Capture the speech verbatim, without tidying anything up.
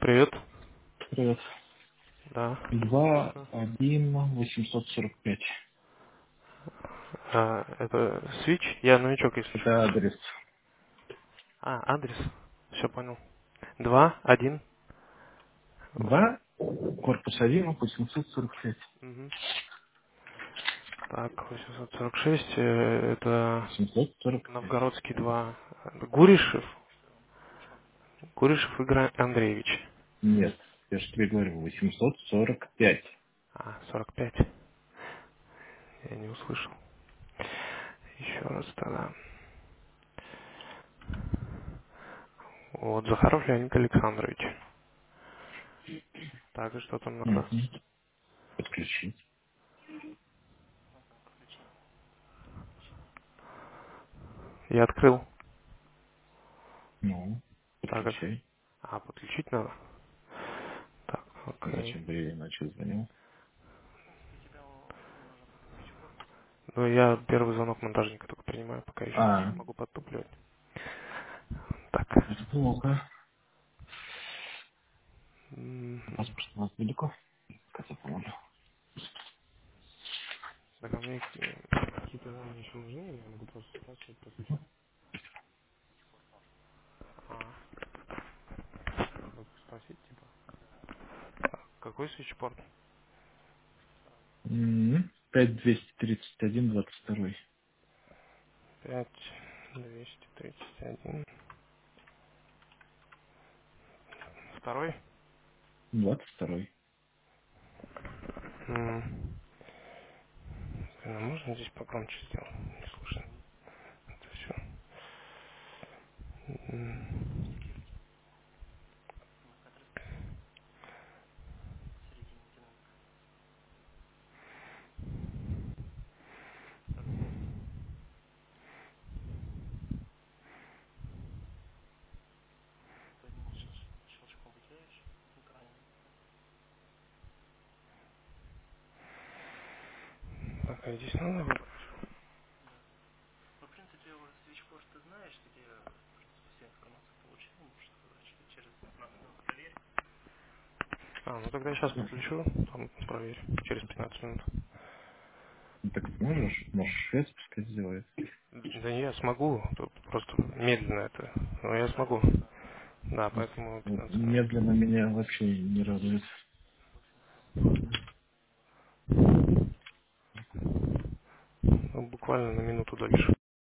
Привет. Привет. Да, Два, слушаю. один, восемьсот сорок пять. А, это Switch? Я новичок, если что. Это адрес. А, адрес. Все понял. Два, один, восемь. Два, корпус один, восемьсот сорок пять. Угу. Так, восемьсот сорок шесть. э, Это семьсот сорок пять. Новгородский два. Гуришев. Гуришев Игорь Андреевич. Нет, я же тебе говорю, восемьсот сорок пять. А, сорок пять. Я не услышал. Еще раз тогда. Вот, Захаров Леонид Александрович. Так, и что там надо? Угу. Подключить. Я открыл. Ну, Так, а подключай. а, подключить надо? Так, окей. Зачем бы я иначе звонил? Ну, я первый звонок монтажника только принимаю, пока еще А, могу подтупливать. Так. это плохо. М, Паспорт у вас далеко? Как я помню. Так, а мне э, какие-то данные еще нужны, или я могу просто спрашивать после чего? А, просто спросить, типа. Какой свитчпорт? М, пять двести тридцать один двадцать второй. пять двести тридцать один. Второй? Двадцать второй. М, блин, а можно здесь погромче сделать? Не слышно. Это все. Так, а здесь надо выбрать? А, ну тогда я сейчас подключу, там проверь, через пятнадцать минут. Ну, так сможешь? Можешь швец пускай сделает. Да я смогу, тут просто медленно это, но я смогу. Да, поэтому Вот пятнадцать минут. медленно меня вообще не радует. Ну, буквально на минуту дольше.